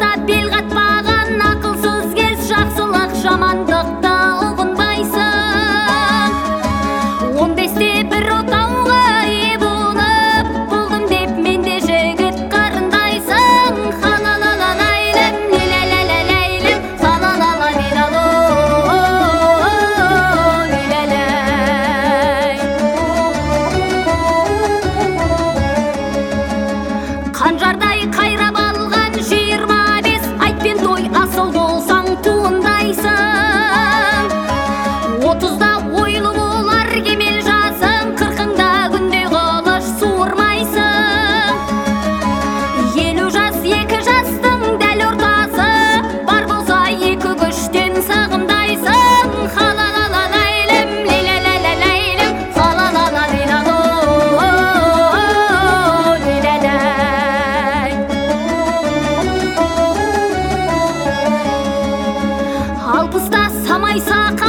алпыста бел қатпаған ақылсыз кез, жақсылық жамандықты ұғынбайсың. 15-те бір отауға ие болып болдым деп менде жігіт қарындайсың. Халалалалайлым, лилалалалайлым, халалалалилало, лилалай. Қанжардай қайрап алған 25, айтпен той асыл болсаң туындайсың. 30-да ойлы болар кемел жасың, 40-ыңда күнде қылыш суырмайсың. 50 жас 2 жастың дәл ортасы, бар болса 2 күштен сағымдайсың. Халалалалайлым, лилалалалайлым, халалалалилало, лилалай. Алпыста самайсақ